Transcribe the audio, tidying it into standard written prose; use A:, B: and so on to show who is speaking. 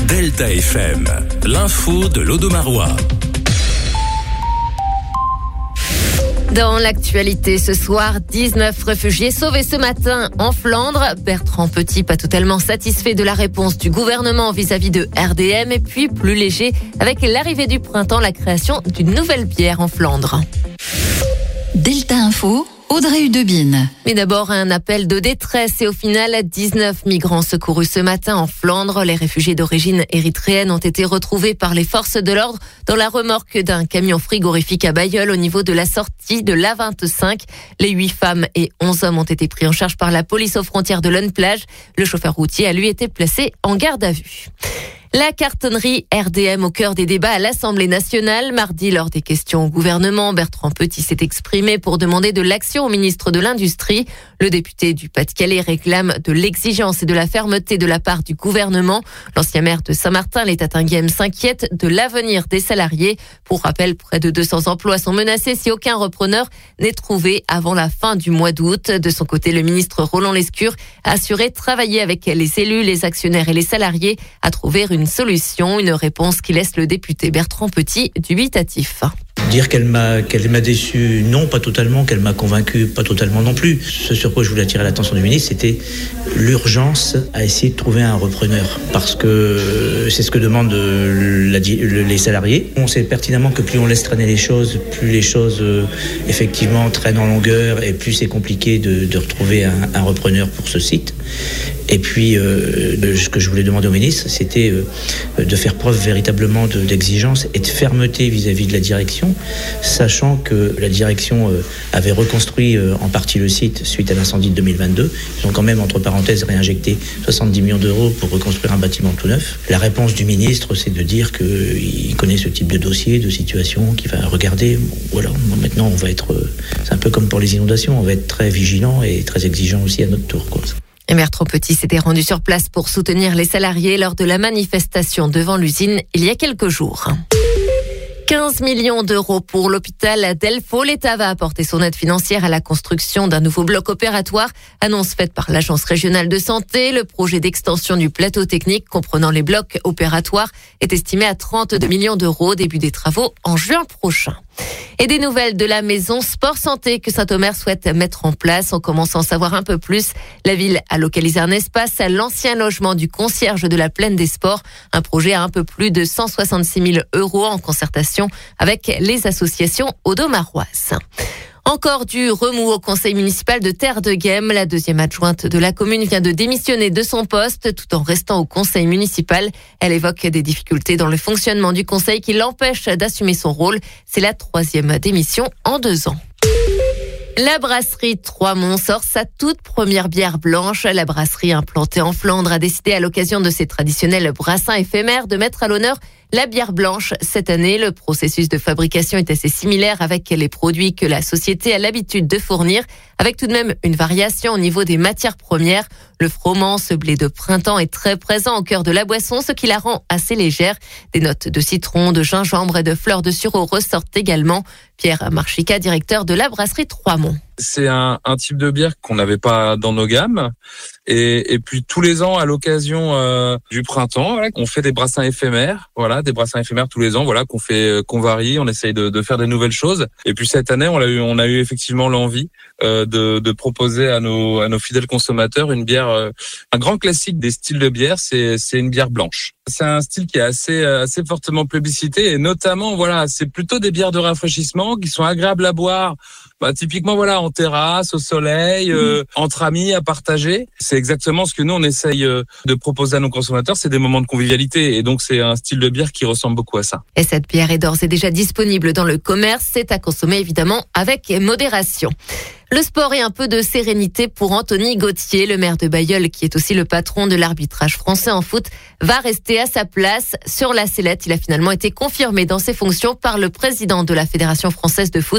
A: Delta FM, l'info de l'Audomarois.
B: Dans l'actualité ce soir, 19 réfugiés sauvés ce matin en Flandre. Bertrand Petit, pas totalement satisfait de la réponse du gouvernement vis-à-vis de RDM. Et puis plus léger, avec l'arrivée du printemps, la création d'une nouvelle bière en Flandre.
C: Delta Info, Audrey Hudebine.
B: Mais d'abord, un appel de détresse et au final, 19 migrants secourus ce matin en Flandre. Les réfugiés d'origine érythréenne ont été retrouvés par les forces de l'ordre dans la remorque d'un camion frigorifique à Bailleul au niveau de la sortie de l'A25. Les 8 femmes et 11 hommes ont été pris en charge par la police aux frontières de Lonne-Plage. Le chauffeur routier a lui été placé en garde à vue. La cartonnerie RDM au cœur des débats à l'Assemblée nationale. Mardi, lors des questions au gouvernement, Bertrand Petit s'est exprimé pour demander de l'action au ministre de l'Industrie. Le député du Pas-de-Calais réclame de l'exigence et de la fermeté de la part du gouvernement. L'ancien maire de Saint-Martin, les Tatinguem, s'inquiète de l'avenir des salariés. Pour rappel, près de 200 emplois sont menacés si aucun repreneur n'est trouvé avant la fin du mois d'août. De son côté, le ministre Roland Lescure a assuré travailler avec les élus, les actionnaires et les salariés à trouver une solution, une réponse qui laisse le député Bertrand Petit dubitatif.
D: Dire qu'elle m'a déçu, non, pas totalement, qu'elle m'a convaincu, pas totalement non plus. Ce sur quoi je voulais attirer l'attention du ministre, c'était l'urgence à essayer de trouver un repreneur. Parce que c'est ce que demandent les salariés. On sait pertinemment que plus on laisse traîner les choses, plus les choses effectivement traînent en longueur et plus c'est compliqué de retrouver un repreneur pour ce site. Et puis, ce que je voulais demander au ministre, c'était de faire preuve véritablement d'exigence et de fermeté vis-à-vis de la direction, sachant que la direction avait reconstruit en partie le site suite à l'incendie de 2022. Ils ont quand même, entre parenthèses, réinjecté 70 millions d'euros pour reconstruire un bâtiment tout neuf. La réponse du ministre, c'est de dire qu'il connaît ce type de dossier, de situation, qu'il va regarder. Bon, voilà, maintenant, on va être... c'est un peu comme pour les inondations, on va être très vigilant et très exigeant aussi à notre tour, quoi.
B: Et Bertrand Petit s'était rendu sur place pour soutenir les salariés lors de la manifestation devant l'usine il y a quelques jours. 15 millions d'euros pour l'hôpital d'Elfaux. L'État va apporter son aide financière à la construction d'un nouveau bloc opératoire. Annonce faite par l'Agence régionale de santé. Le projet d'extension du plateau technique comprenant les blocs opératoires est estimé à 32 millions d'euros. Début des travaux en juin prochain. Et des nouvelles de la maison Sport Santé que Saint-Omer souhaite mettre en place. On commence à en savoir un peu plus. La ville a localisé un espace à l'ancien logement du concierge de la Plaine des Sports. Un projet à un peu plus de 166 000 euros en concertation avec les associations audomaroises. Encore du remous au conseil municipal de Terre-de-Guême. La deuxième adjointe de la commune vient de démissionner de son poste tout en restant au conseil municipal. Elle évoque des difficultés dans le fonctionnement du conseil qui l'empêchent d'assumer son rôle. C'est la 3e démission en 2 ans. La brasserie Trois-Monts sort sa toute première bière blanche. La brasserie implantée en Flandre a décidé à l'occasion de ses traditionnels brassins éphémères de mettre à l'honneur la bière blanche. Cette année, le processus de fabrication est assez similaire avec les produits que la société a l'habitude de fournir, avec tout de même une variation au niveau des matières premières. Le froment, ce blé de printemps, est très présent au cœur de la boisson, ce qui la rend assez légère. Des notes de citron, de gingembre et de fleurs de sureau ressortent également. Pierre Marchica, directeur de la brasserie Trois-Monts.
E: C'est un type de bière qu'on n'avait pas dans nos gammes. Et puis tous les ans, à l'occasion du printemps, voilà, on fait des brassins éphémères. Voilà, des brassins éphémères tous les ans, voilà, qu'on varie. On essaye de faire des nouvelles choses. Et puis cette année, on a eu effectivement l'envie de proposer à nos fidèles consommateurs une bière, un grand classique des styles de bière, c'est une bière blanche. C'est un style qui est assez fortement plébiscité et notamment, voilà, c'est plutôt des bières de rafraîchissement qui sont agréables à boire. Typiquement, voilà, en terrasse, au soleil, entre amis, à partager. C'est exactement ce que nous, on essaye de proposer à nos consommateurs. C'est des moments de convivialité. Et donc, c'est un style de bière qui ressemble beaucoup à ça.
B: Et cette bière est d'ores et déjà disponible dans le commerce. C'est à consommer, évidemment, avec modération. Le sport et un peu de sérénité pour Anthony Gauthier, le maire de Bailleul, qui est aussi le patron de l'arbitrage français en foot, va rester à sa place sur la sellette. Il a finalement été confirmé dans ses fonctions par le président de la Fédération française de foot.